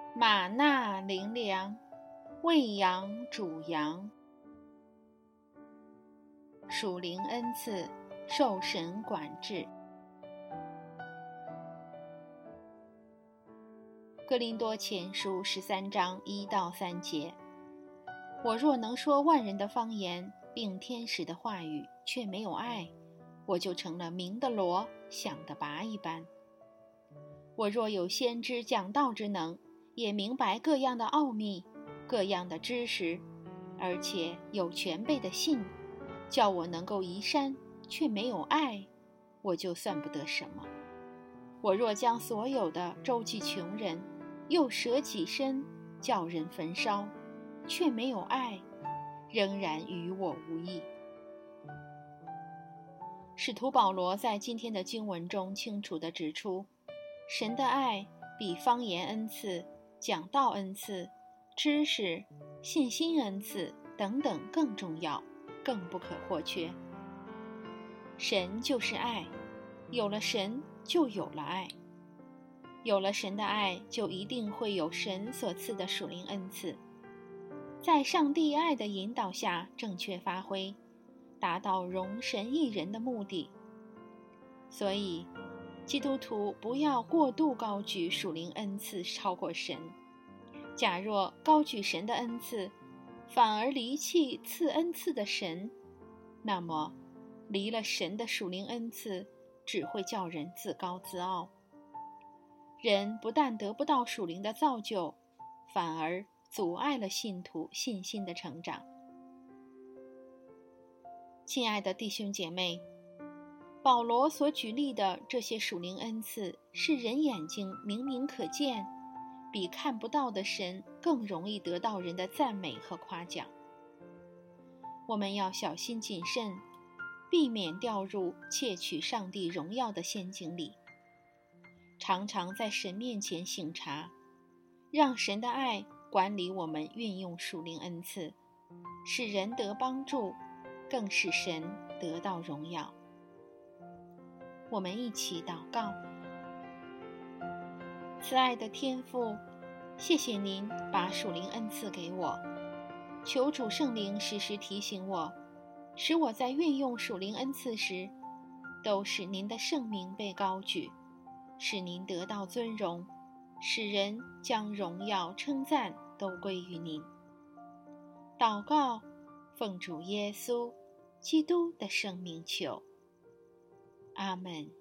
玛纳灵粮，喂养主羊。属灵恩赐，受神管制。哥林多前书13章1到3节，我若能说万人的方言，并天使的话语，却没有爱，我就成了鸣的锣，响的钹一般。我若有先知讲道之能，也明白各样的奥秘，各样的知识，而且有全备的信，叫我能够移山，却没有爱，我就算不得什么。我若将所有的周济穷人，又舍己身，叫人焚烧，却没有爱，仍然与我无益。使徒保罗在今天的经文中清楚地指出，神的爱比方言恩赐、讲道恩赐、知识、信心恩赐等等更重要，更不可或缺。神就是爱，有了神就有了爱，有了神的爱，就一定会有神所赐的属灵恩赐，在上帝爱的引导下正确发挥，达到荣神益人的目的。所以基督徒不要过度高举属灵恩赐超过神，假若高举神的恩赐，反而离弃赐恩赐的神，那么离了神的属灵恩赐，只会叫人自高自傲。人不但得不到属灵的造就，反而阻碍了信徒信心的成长。亲爱的弟兄姐妹，保罗所举例的这些属灵恩赐，是人眼睛明明可见，比看不到的神更容易得到人的赞美和夸奖。我们要小心谨慎，避免掉入窃取上帝荣耀的陷阱里，常常在神面前省察，让神的爱管理我们运用属灵恩赐，使人得帮助，更使神得到荣耀。我们一起祷告。慈爱的天父，谢谢您把属灵恩赐给我，求主圣灵时时提醒我，使我在运用属灵恩赐时，都使您的圣名被高举，使您得到尊荣，使人将荣耀称赞都归于您。祷告，奉主耶稣基督的圣名求，阿们。